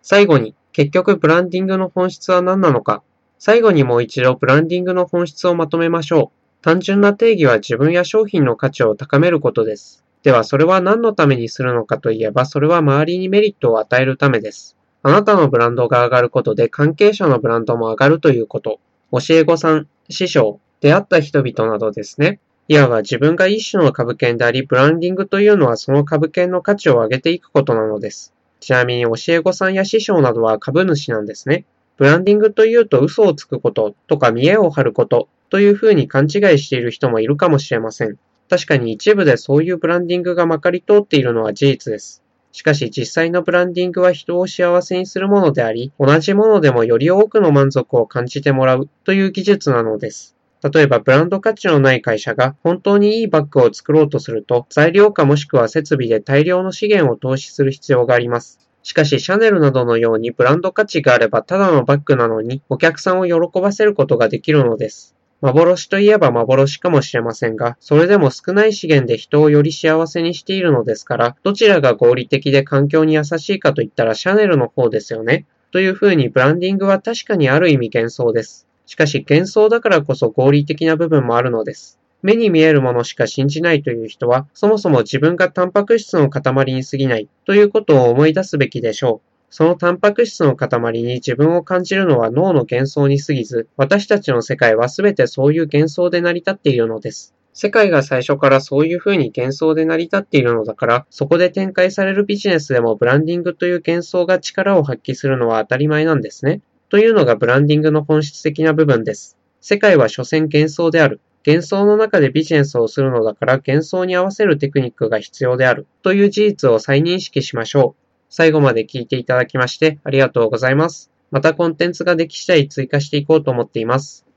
最後に、結局ブランディングの本質は何なのか。最後にもう一度ブランディングの本質をまとめましょう。単純な定義は自分や商品の価値を高めることです。ではそれは何のためにするのかといえば、それは周りにメリットを与えるためです。あなたのブランドが上がることで関係者のブランドも上がるということ。教え子さん、師匠、出会った人々などですね。いわば自分が一種の株券であり、ブランディングというのはその株券の価値を上げていくことなのです。ちなみに教え子さんや師匠などは株主なんですね。ブランディングというと嘘をつくこととか見栄を張ることというふうに勘違いしている人もいるかもしれません。確かに一部でそういうブランディングがまかり通っているのは事実です。しかし実際のブランディングは人を幸せにするものであり、同じものでもより多くの満足を感じてもらうという技術なのです。例えばブランド価値のない会社が本当にいいバッグを作ろうとすると、材料かもしくは設備で大量の資源を投資する必要があります。しかしシャネルなどのようにブランド価値があればただのバッグなのにお客さんを喜ばせることができるのです。幻といえば幻かもしれませんが、それでも少ない資源で人をより幸せにしているのですから、どちらが合理的で環境に優しいかといったらシャネルの方ですよね。というふうにブランディングは確かにある意味幻想です。しかし幻想だからこそ合理的な部分もあるのです。目に見えるものしか信じないという人は、そもそも自分がタンパク質の塊に過ぎないということを思い出すべきでしょう。そのタンパク質の塊に自分を感じるのは脳の幻想に過ぎず、私たちの世界はすべてそういう幻想で成り立っているのです。世界が最初からそういうふうに幻想で成り立っているのだから、そこで展開されるビジネスでもブランディングという幻想が力を発揮するのは当たり前なんですね。というのがブランディングの本質的な部分です。世界は所詮幻想である。幻想の中でビジネスをするのだから幻想に合わせるテクニックが必要であるという事実を再認識しましょう。最後まで聞いていただきましてありがとうございます。またコンテンツができ次第追加していこうと思っています。